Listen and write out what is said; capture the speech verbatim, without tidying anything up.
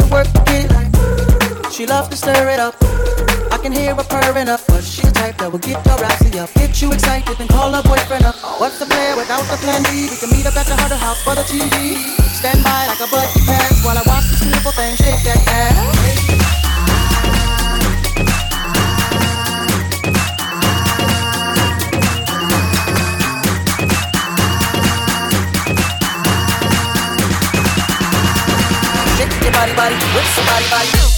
to work it. She loves to stir it up. I can hear her purring up, but she's the type that will get your rousey up. Get you excited and call her boyfriend up. What's the plan without the plan B? We can meet up at the Hunter House for the T V. Stand by like a buddy pass while I watch this beautiful thing shake that ass. Body, body, with somebody, body.